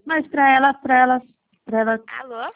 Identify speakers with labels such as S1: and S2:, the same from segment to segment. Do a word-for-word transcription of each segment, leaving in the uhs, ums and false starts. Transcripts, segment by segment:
S1: Mas pra ela, pra ela, pra ela...
S2: Alô?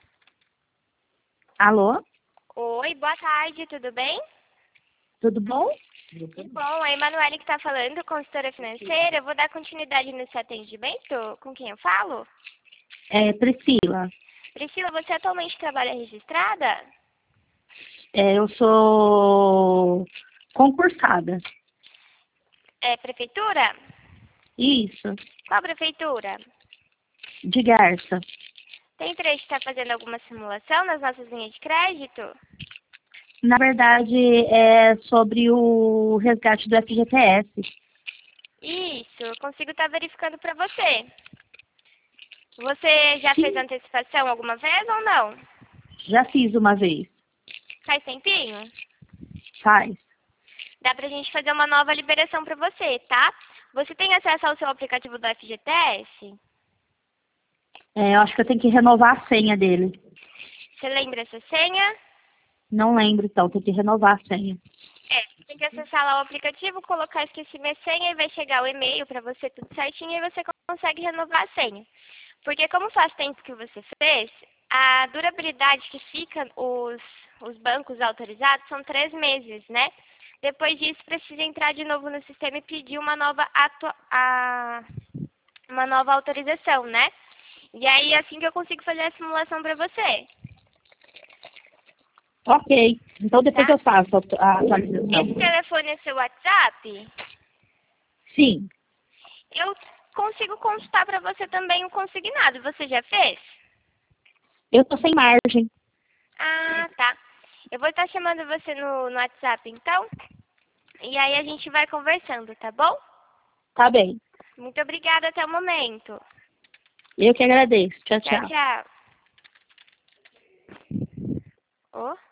S1: Alô?
S2: Oi, boa tarde, tudo bem?
S1: Tudo bom?
S2: Que bom, a Emanuele que está falando, consultora financeira. Eu vou dar continuidade nesse atendimento. Com quem eu falo?
S1: É, Priscila.
S2: Priscila, você atualmente trabalha registrada?
S1: É, eu sou concursada.
S2: É prefeitura?
S1: Isso,
S2: Qual prefeitura?
S1: de Garça.
S2: Tem interesse de estar fazendo alguma simulação nas nossas linhas de crédito?
S1: Na verdade, é sobre o resgate do F G T S.
S2: Isso, eu consigo estar verificando para você. Você já fez
S1: Sim,
S2: antecipação alguma vez ou não?
S1: já fiz uma vez.
S2: Faz tempinho?
S1: Faz.
S2: Dá pra gente fazer uma nova liberação para você, tá? Você tem acesso ao seu aplicativo do F G T S?
S1: É, eu acho que eu tenho que renovar a senha dele.
S2: Você lembra essa senha?
S1: Não lembro, então, tem que renovar a senha.
S2: É, tem que acessar lá o aplicativo, colocar esqueci minha senha e vai chegar o e-mail para você tudo certinho e você consegue renovar a senha. Porque como faz tempo que você fez, a durabilidade que fica os, os bancos autorizados são três meses, né? Depois disso, precisa entrar de novo no sistema e pedir uma nova, atua, a, uma nova autorização, né? E aí, assim que eu consigo fazer a simulação para você,
S1: Ok, então depois
S2: tá?
S1: eu faço a a
S2: Esse
S1: atualização.
S2: telefone é seu WhatsApp?
S1: Sim,
S2: Eu consigo consultar para você também o consignado. Você já fez?
S1: eu tô sem margem.
S2: Ah, tá. Eu vou estar chamando você no, no WhatsApp, então. E aí a gente vai conversando, tá bom?
S1: Tá bem.
S2: Muito obrigada, até o momento.
S1: Eu que agradeço. Tchau,
S2: Tchau,
S1: tchau.
S2: tchau. Oh.